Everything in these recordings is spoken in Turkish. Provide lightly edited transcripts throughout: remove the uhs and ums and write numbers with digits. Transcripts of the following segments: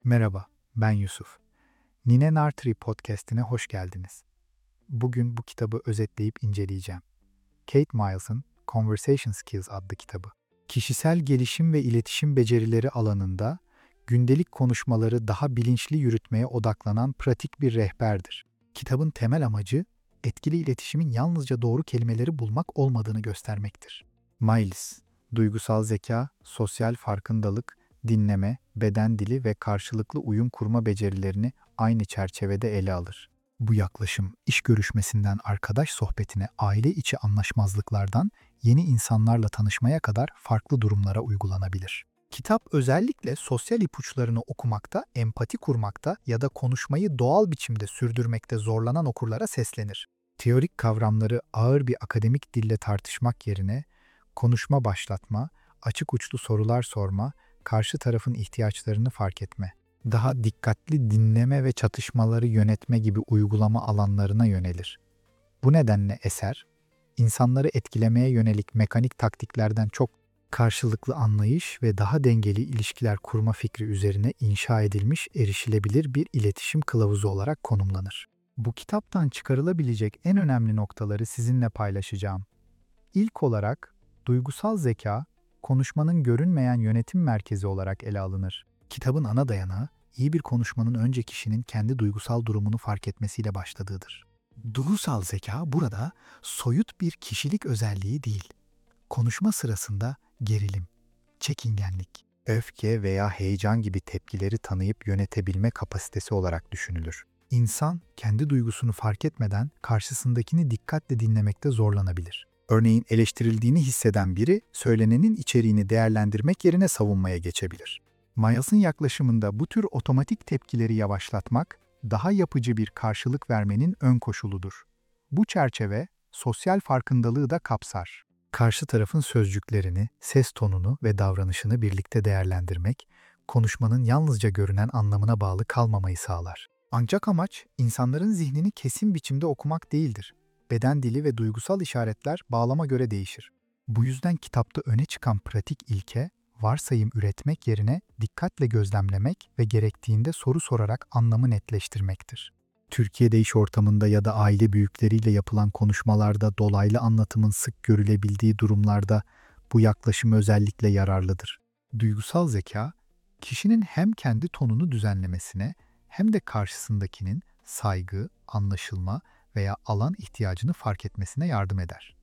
Merhaba, ben Yusuf. Nine Nartri podcast'ine hoş geldiniz. Bugün bu kitabı özetleyip inceleyeceğim. Kate Miles'ın Conversation Skills adlı kitabı. Kişisel gelişim ve iletişim becerileri alanında gündelik konuşmaları daha bilinçli yürütmeye odaklanan pratik bir rehberdir. Kitabın temel amacı, etkili iletişimin yalnızca doğru kelimeleri bulmak olmadığını göstermektir. Miles, duygusal zeka, sosyal farkındalık, dinleme, beden dili ve karşılıklı uyum kurma becerilerini aynı çerçevede ele alır. Bu yaklaşım, iş görüşmesinden arkadaş sohbetine, aile içi anlaşmazlıklardan yeni insanlarla tanışmaya kadar farklı durumlara uygulanabilir. Kitap özellikle sosyal ipuçlarını okumakta, empati kurmakta ya da konuşmayı doğal biçimde sürdürmekte zorlanan okurlara seslenir. Teorik kavramları ağır bir akademik dille tartışmak yerine konuşma başlatma, açık uçlu sorular sorma, karşı tarafın ihtiyaçlarını fark etme, daha dikkatli dinleme ve çatışmaları yönetme gibi uygulama alanlarına yönelir. Bu nedenle eser, insanları etkilemeye yönelik mekanik taktiklerden çok karşılıklı anlayış ve daha dengeli ilişkiler kurma fikri üzerine inşa edilmiş erişilebilir bir iletişim kılavuzu olarak konumlanır. Bu kitaptan çıkarılabilecek en önemli noktaları sizinle paylaşacağım. İlk olarak, duygusal zeka, konuşmanın görünmeyen yönetim merkezi olarak ele alınır. Kitabın ana dayanağı, iyi bir konuşmanın önce kişinin kendi duygusal durumunu fark etmesiyle başladığıdır. Duygusal zeka burada soyut bir kişilik özelliği değil. Konuşma sırasında gerilim, çekingenlik, öfke veya heyecan gibi tepkileri tanıyıp yönetebilme kapasitesi olarak düşünülür. İnsan kendi duygusunu fark etmeden karşısındakini dikkatle dinlemekte zorlanabilir. Örneğin eleştirildiğini hisseden biri söylenenin içeriğini değerlendirmek yerine savunmaya geçebilir. Miles'ın yaklaşımında bu tür otomatik tepkileri yavaşlatmak, daha yapıcı bir karşılık vermenin ön koşuludur. Bu çerçeve sosyal farkındalığı da kapsar. Karşı tarafın sözcüklerini, ses tonunu ve davranışını birlikte değerlendirmek, konuşmanın yalnızca görünen anlamına bağlı kalmamayı sağlar. Ancak amaç, insanların zihnini kesin biçimde okumak değildir. Beden dili ve duygusal işaretler bağlama göre değişir. Bu yüzden kitapta öne çıkan pratik ilke, varsayım üretmek yerine dikkatle gözlemlemek ve gerektiğinde soru sorarak anlamı netleştirmektir. Türkiye'de iş ortamında ya da aile büyükleriyle yapılan konuşmalarda dolaylı anlatımın sık görülebildiği durumlarda bu yaklaşım özellikle yararlıdır. Duygusal zeka, kişinin hem kendi tonunu düzenlemesine hem de karşısındakinin saygı, anlaşılma veya alan ihtiyacını fark etmesine yardım eder.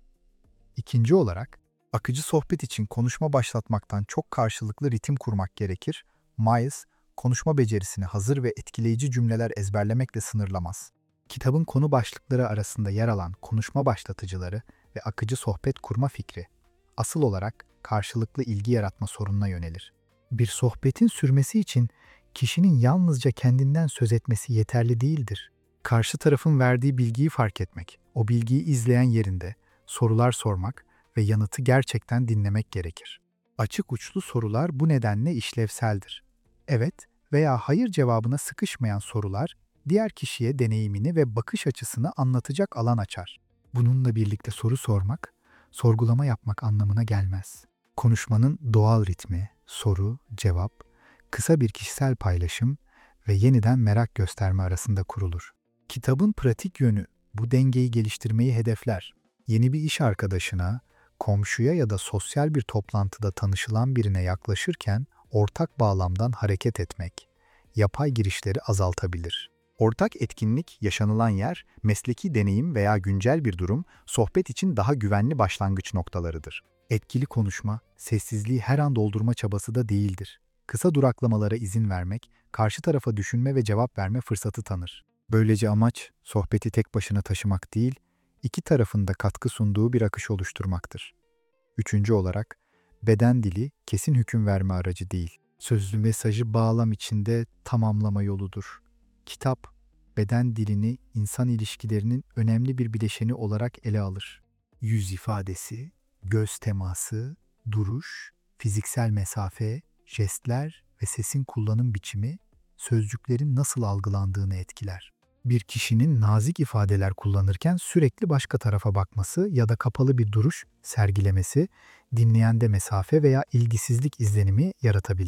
İkinci olarak, akıcı sohbet için konuşma başlatmaktan çok karşılıklı ritim kurmak gerekir. Miles, konuşma becerisini hazır ve etkileyici cümleler ezberlemekle sınırlamaz. Kitabın konu başlıkları arasında yer alan konuşma başlatıcıları ve akıcı sohbet kurma fikri, asıl olarak karşılıklı ilgi yaratma sorununa yönelir. Bir sohbetin sürmesi için kişinin yalnızca kendinden söz etmesi yeterli değildir. Karşı tarafın verdiği bilgiyi fark etmek, o bilgiyi izleyen yerinde sorular sormak ve yanıtı gerçekten dinlemek gerekir. Açık uçlu sorular bu nedenle işlevseldir. Evet veya hayır cevabına sıkışmayan sorular, diğer kişiye deneyimini ve bakış açısını anlatacak alan açar. Bununla birlikte soru sormak, sorgulama yapmak anlamına gelmez. Konuşmanın doğal ritmi, soru, cevap, kısa bir kişisel paylaşım ve yeniden merak gösterme arasında kurulur. Kitabın pratik yönü bu dengeyi geliştirmeyi hedefler. Yeni bir iş arkadaşına, komşuya ya da sosyal bir toplantıda tanışılan birine yaklaşırken ortak bağlamdan hareket etmek, yapay girişleri azaltabilir. Ortak etkinlik, yaşanılan yer, mesleki deneyim veya güncel bir durum, sohbet için daha güvenli başlangıç noktalarıdır. Etkili konuşma, sessizliği her an doldurma çabası da değildir. Kısa duraklamalara izin vermek, karşı tarafa düşünme ve cevap verme fırsatı tanır. Böylece amaç, sohbeti tek başına taşımak değil, iki tarafın da katkı sunduğu bir akış oluşturmaktır. Üçüncü olarak, beden dili kesin hüküm verme aracı değil, sözlü mesajı bağlam içinde tamamlama yoludur. Kitap, beden dilini insan ilişkilerinin önemli bir bileşeni olarak ele alır. Yüz ifadesi, göz teması, duruş, fiziksel mesafe, jestler ve sesin kullanım biçimi, sözcüklerin nasıl algılandığını etkiler. Bir kişinin nazik ifadeler kullanırken sürekli başka tarafa bakması ya da kapalı bir duruş sergilemesi, dinleyende mesafe veya ilgisizlik izlenimi yaratabilir.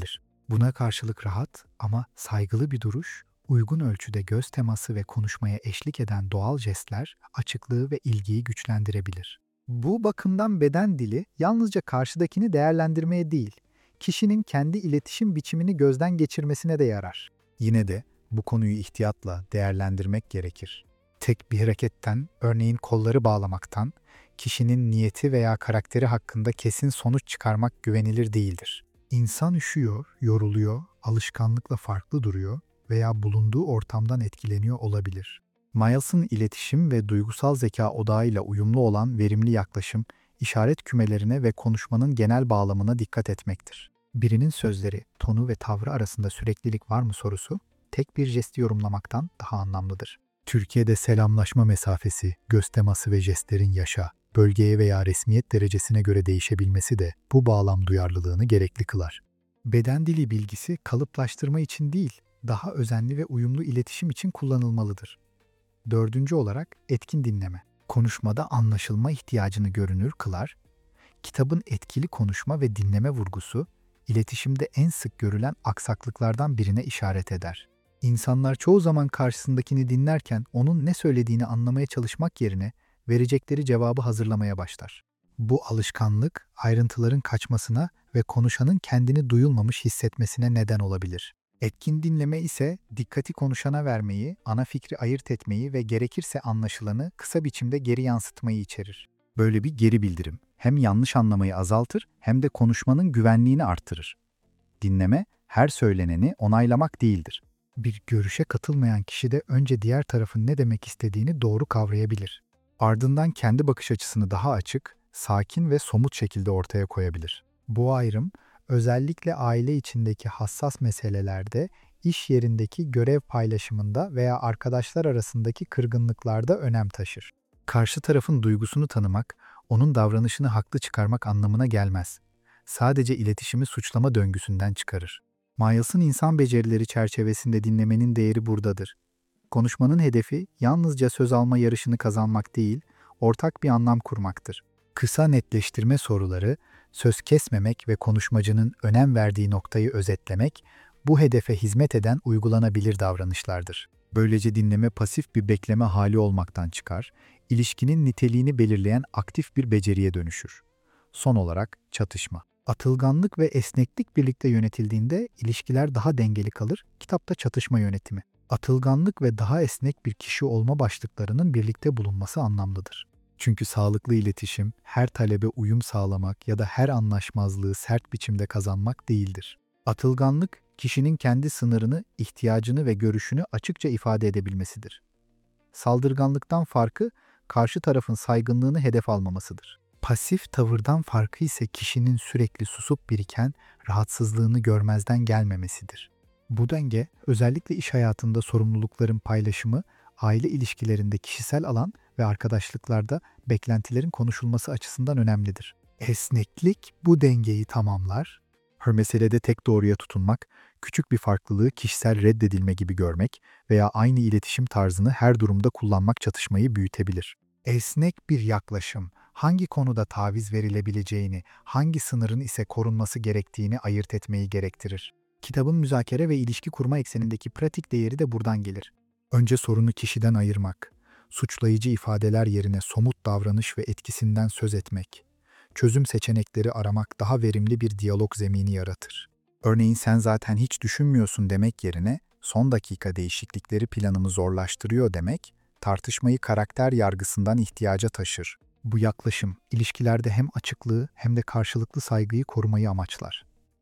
Buna karşılık rahat ama saygılı bir duruş, uygun ölçüde göz teması ve konuşmaya eşlik eden doğal jestler açıklığı ve ilgiyi güçlendirebilir. Bu bakımdan beden dili yalnızca karşıdakini değerlendirmeye değil, kişinin kendi iletişim biçimini gözden geçirmesine de yarar. Yine de bu konuyu ihtiyatla değerlendirmek gerekir. Tek bir hareketten, örneğin kolları bağlamaktan, kişinin niyeti veya karakteri hakkında kesin sonuç çıkarmak güvenilir değildir. İnsan üşüyor, yoruluyor, alışkanlıkla farklı duruyor veya bulunduğu ortamdan etkileniyor olabilir. Miles'ın iletişim ve duygusal zeka odağıyla uyumlu olan verimli yaklaşım, işaret kümelerine ve konuşmanın genel bağlamına dikkat etmektir. Birinin sözleri, tonu ve tavrı arasında süreklilik var mı sorusu, tek bir jesti yorumlamaktan daha anlamlıdır. Türkiye'de selamlaşma mesafesi, göz teması ve jestlerin yaşa, bölgeye veya resmiyet derecesine göre değişebilmesi de bu bağlam duyarlılığını gerekli kılar. Beden dili bilgisi kalıplaştırma için değil, daha özenli ve uyumlu iletişim için kullanılmalıdır. Dördüncü olarak etkin dinleme. Konuşmada anlaşılma ihtiyacını görünür kılar, kitabın etkili konuşma ve dinleme vurgusu, iletişimde en sık görülen aksaklıklardan birine işaret eder. İnsanlar çoğu zaman karşısındakini dinlerken onun ne söylediğini anlamaya çalışmak yerine verecekleri cevabı hazırlamaya başlar. Bu alışkanlık ayrıntıların kaçmasına ve konuşanın kendini duyulmamış hissetmesine neden olabilir. Etkin dinleme ise dikkati konuşana vermeyi, ana fikri ayırt etmeyi ve gerekirse anlaşılanı kısa biçimde geri yansıtmayı içerir. Böyle bir geri bildirim hem yanlış anlamayı azaltır hem de konuşmanın güvenliğini artırır. Dinleme, her söyleneni onaylamak değildir. Bir görüşe katılmayan kişi de önce diğer tarafın ne demek istediğini doğru kavrayabilir. Ardından kendi bakış açısını daha açık, sakin ve somut şekilde ortaya koyabilir. Bu ayrım, özellikle aile içindeki hassas meselelerde, iş yerindeki görev paylaşımında veya arkadaşlar arasındaki kırgınlıklarda önem taşır. Karşı tarafın duygusunu tanımak, onun davranışını haklı çıkarmak anlamına gelmez. Sadece iletişimi suçlama döngüsünden çıkarır. Miles'ın insan becerileri çerçevesinde dinlemenin değeri buradadır. Konuşmanın hedefi yalnızca söz alma yarışını kazanmak değil, ortak bir anlam kurmaktır. Kısa netleştirme soruları, söz kesmemek ve konuşmacının önem verdiği noktayı özetlemek, bu hedefe hizmet eden uygulanabilir davranışlardır. Böylece dinleme pasif bir bekleme hali olmaktan çıkar, ilişkinin niteliğini belirleyen aktif bir beceriye dönüşür. Son olarak çatışma. Atılganlık ve esneklik birlikte yönetildiğinde ilişkiler daha dengeli kalır, kitapta çatışma yönetimi. Atılganlık ve daha esnek bir kişi olma başlıklarının birlikte bulunması anlamlıdır. Çünkü sağlıklı iletişim, her talebe uyum sağlamak ya da her anlaşmazlığı sert biçimde kazanmak değildir. Atılganlık, kişinin kendi sınırını, ihtiyacını ve görüşünü açıkça ifade edebilmesidir. Saldırganlıktan farkı, karşı tarafın saygınlığını hedef almamasıdır. Pasif tavırdan farkı ise kişinin sürekli susup biriken rahatsızlığını görmezden gelmemesidir. Bu denge, özellikle iş hayatında sorumlulukların paylaşımı, aile ilişkilerinde kişisel alan ve arkadaşlıklarda beklentilerin konuşulması açısından önemlidir. Esneklik bu dengeyi tamamlar. Her meselede tek doğruya tutunmak, küçük bir farklılığı kişisel reddedilme gibi görmek veya aynı iletişim tarzını her durumda kullanmak çatışmayı büyütebilir. Esnek bir yaklaşım, hangi konuda taviz verilebileceğini, hangi sınırın ise korunması gerektiğini ayırt etmeyi gerektirir. Kitabın müzakere ve ilişki kurma eksenindeki pratik değeri de buradan gelir. Önce sorunu kişiden ayırmak, suçlayıcı ifadeler yerine somut davranış ve etkisinden söz etmek, çözüm seçenekleri aramak daha verimli bir diyalog zemini yaratır. Örneğin sen zaten hiç düşünmüyorsun demek yerine son dakika değişiklikleri planımı zorlaştırıyor demek, tartışmayı karakter yargısından ihtiyaca taşır. Bu yaklaşım, ilişkilerde hem açıklığı hem de karşılıklı saygıyı korumayı amaçlar.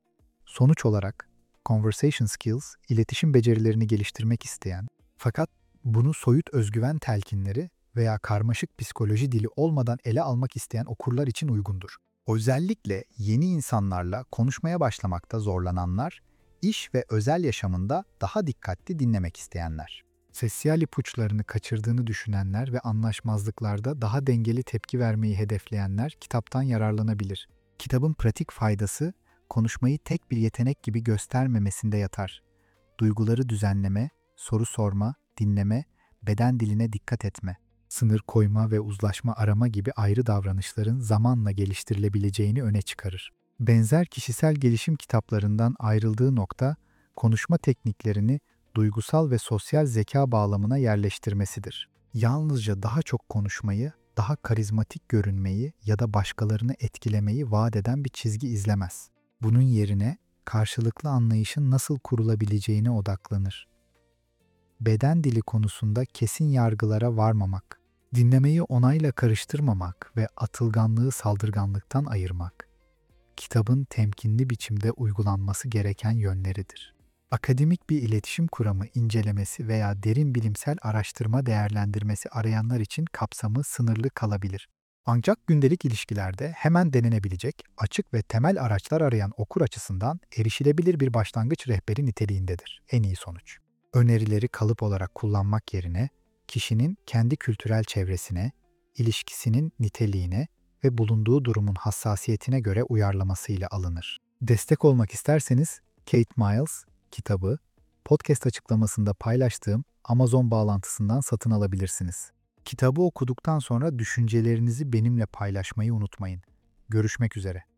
Sonuç olarak, conversation skills, iletişim becerilerini geliştirmek isteyen, fakat bunu soyut özgüven telkinleri veya karmaşık psikoloji dili olmadan ele almak isteyen okurlar için uygundur. Özellikle yeni insanlarla konuşmaya başlamakta zorlananlar, iş ve özel yaşamında daha dikkatli dinlemek isteyenler. Sosyal ipuçlarını kaçırdığını düşünenler ve anlaşmazlıklarda daha dengeli tepki vermeyi hedefleyenler kitaptan yararlanabilir. Kitabın pratik faydası, konuşmayı tek bir yetenek gibi göstermemesinde yatar. Duyguları düzenleme, soru sorma, dinleme, beden diline dikkat etme, sınır koyma ve uzlaşma arama gibi ayrı davranışların zamanla geliştirilebileceğini öne çıkarır. Benzer kişisel gelişim kitaplarından ayrıldığı nokta, konuşma tekniklerini duygusal ve sosyal zeka bağlamına yerleştirmesidir. Yalnızca daha çok konuşmayı, daha karizmatik görünmeyi ya da başkalarını etkilemeyi vaat eden bir çizgi izlemez. Bunun yerine karşılıklı anlayışın nasıl kurulabileceğine odaklanır. Beden dili konusunda kesin yargılara varmamak, dinlemeyi onayla karıştırmamak ve atılganlığı saldırganlıktan ayırmak, kitabın temkinli biçimde uygulanması gereken yönleridir. Akademik bir iletişim kuramı incelemesi veya derin bilimsel araştırma değerlendirmesi arayanlar için kapsamı sınırlı kalabilir. Ancak gündelik ilişkilerde hemen denenebilecek, açık ve temel araçlar arayan okur açısından erişilebilir bir başlangıç rehberi niteliğindedir. En iyi sonuç. Önerileri kalıp olarak kullanmak yerine, kişinin kendi kültürel çevresine, ilişkisinin niteliğine ve bulunduğu durumun hassasiyetine göre uyarlamasıyla alınır. Destek olmak isterseniz Kate Miles kitabı podcast açıklamasında paylaştığım Amazon bağlantısından satın alabilirsiniz. Kitabı okuduktan sonra düşüncelerinizi benimle paylaşmayı unutmayın. Görüşmek üzere.